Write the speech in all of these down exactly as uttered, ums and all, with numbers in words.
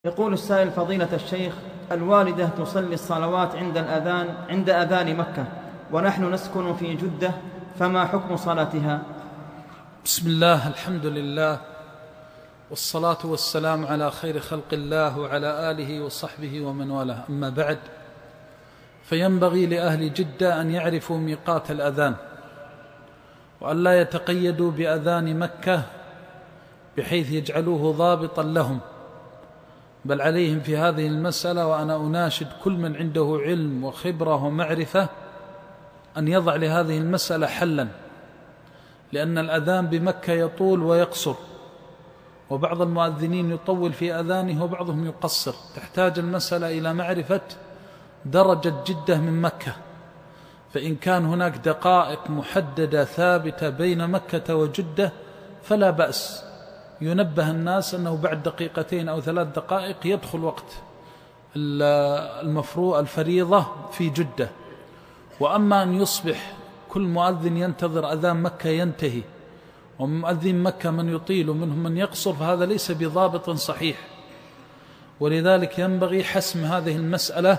يقول السائل: فضيلة الشيخ، الوالدة تصلي الصلوات عند الأذان عند أذان مكة، ونحن نسكن في جدة، فما حكم صلاتها؟ بسم الله، الحمد لله، والصلاة والسلام على خير خلق الله وعلى آله وصحبه ومن والاه، أما بعد، فينبغي لأهل جدة أن يعرفوا ميقات الأذان، وأن لا يتقيدوا بأذان مكة بحيث يجعلوه ضابطا لهم، بل عليهم في هذه المسألة، وأنا أناشد كل من عنده علم وخبرة ومعرفة أن يضع لهذه المسألة حلا، لأن الأذان بمكة يطول ويقصر، وبعض المؤذنين يطول في أذانه وبعضهم يقصر. تحتاج المسألة إلى معرفة درجة جدة من مكة، فإن كان هناك دقائق محددة ثابتة بين مكة وجدة فلا بأس، ينبه الناس أنه بعد دقيقتين أو ثلاث دقائق يدخل وقت المفروض الفريضة في جدة. وأما أن يصبح كل مؤذن ينتظر أذان مكة ينتهي، ومؤذن مكة من يطيل ومنهم من يقصر، فهذا ليس بضابط صحيح. ولذلك ينبغي حسم هذه المسألة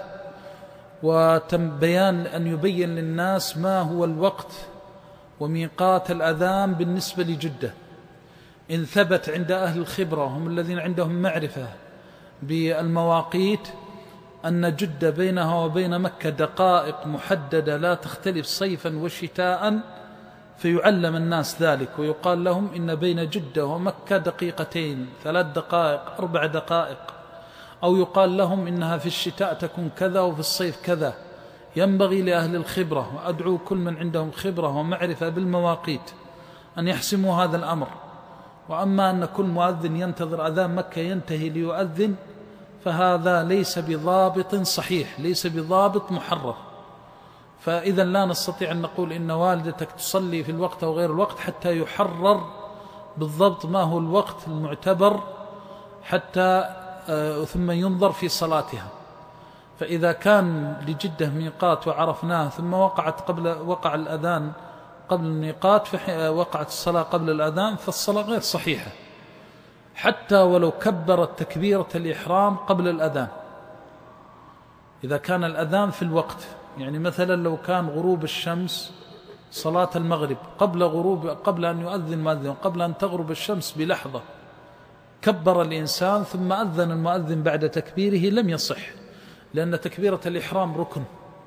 وبيان أن يبين للناس ما هو الوقت وميقات الأذان بالنسبة لجدة. إن ثبت عند أهل الخبرة هم الذين عندهم معرفة بالمواقيت أن جدة بينها وبين مكة دقائق محددة لا تختلف صيفا وشتاء، فيعلم الناس ذلك ويقال لهم إن بين جدة ومكة دقيقتين، ثلاث دقائق، أربع دقائق، أو يقال لهم إنها في الشتاء تكون كذا وفي الصيف كذا. ينبغي لأهل الخبرة، وأدعو كل من عندهم خبرة ومعرفة بالمواقيت، أن يحسموا هذا الأمر. وأما أن كل مؤذن ينتظر أذان مكة ينتهي ليؤذن، فهذا ليس بضابط صحيح، ليس بضابط محرر. فإذا لا نستطيع أن نقول إن والدتك تصلي في الوقت أو غير الوقت حتى يحرر بالضبط ما هو الوقت المعتبر، حتى آه ثم ينظر في صلاتها. فإذا كان لجدة ميقات وعرفناه ثم وقعت قبل وقع الأذان قبل الميقات، وقعت الصلاة قبل الأذان، فالصلاة غير صحيحة حتى ولو كبرت تكبيرة الإحرام قبل الأذان. إذا كان الأذان في الوقت، يعني مثلا لو كان غروب الشمس صلاة المغرب قبل غروب قبل أن يؤذن مؤذن، قبل أن تغرب الشمس بلحظة كبر الإنسان ثم أذن المؤذن بعد تكبيره، لم يصح، لأن تكبيرة الإحرام ركن.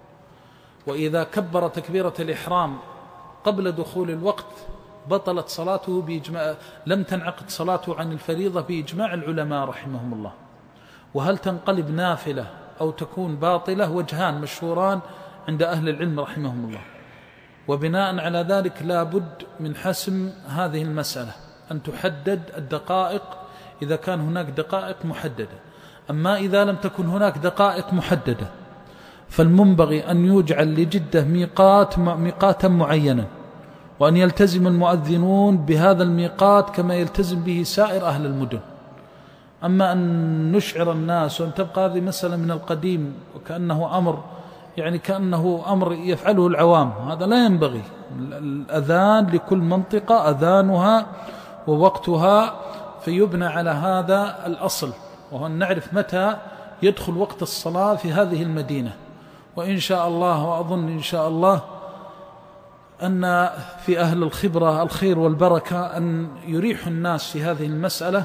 وإذا كبر تكبيرة الإحرام قبل دخول الوقت بطلت صلاته بإجماع، لم تنعقد صلاته عن الفريضة بإجماع العلماء رحمهم الله. وهل تنقلب نافلة أو تكون باطلة؟ وجهان مشهوران عند أهل العلم رحمهم الله. وبناء على ذلك لا بد من حسم هذه المسألة، أن تحدد الدقائق إذا كان هناك دقائق محددة. أما إذا لم تكن هناك دقائق محددة، فالمنبغي أن يجعل لجدة ميقات ميقاتا معينا، وأن يلتزم المؤذنون بهذا الميقات كما يلتزم به سائر أهل المدن. أما أن نشعر الناس وأن تبقى هذه مسألة من القديم وكأنه أمر يعني كأنه أمر يفعله العوام، هذا لا ينبغي. الأذان لكل منطقة أذانها ووقتها، فيبنى على هذا الأصل، وهو أن نعرف متى يدخل وقت الصلاة في هذه المدينة. وإن شاء الله، وأظن إن شاء الله أن في أهل الخبرة الخير والبركة أن يريح الناس في هذه المسألة،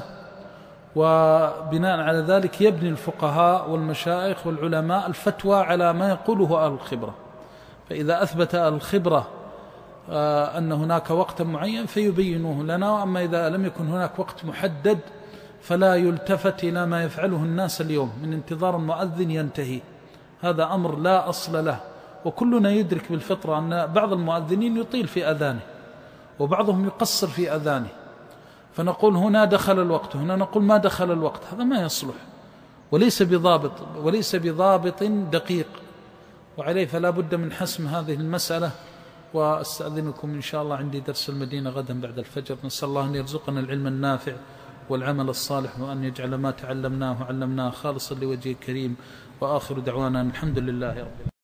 وبناء على ذلك يبني الفقهاء والمشايخ والعلماء الفتوى على ما يقوله أهل الخبرة. فإذا أثبت أهل الخبرة أن هناك وقتا معين فيبينوه لنا، وأما إذا لم يكن هناك وقت محدد فلا يلتفت إلى ما يفعله الناس اليوم من انتظار المؤذن ينتهي. هذا أمر لا أصل له، وكلنا يدرك بالفطرة أن بعض المؤذنين يطيل في أذانه وبعضهم يقصر في أذانه، فنقول هنا دخل الوقت، هنا نقول ما دخل الوقت. هذا ما يصلح وليس بضابط وليس بضابط دقيق، وعليه فلا بد من حسم هذه المسألة. وأستأذنكم إن شاء الله، عندي درس المدينة غدا بعد الفجر. نسأل الله أن يرزقنا العلم النافع والعمل الصالح، وأن يجعل ما تعلمناه وعلمناه خالصا لوجهه الكريم. وآخر دعوانا الحمد لله رب العالمين.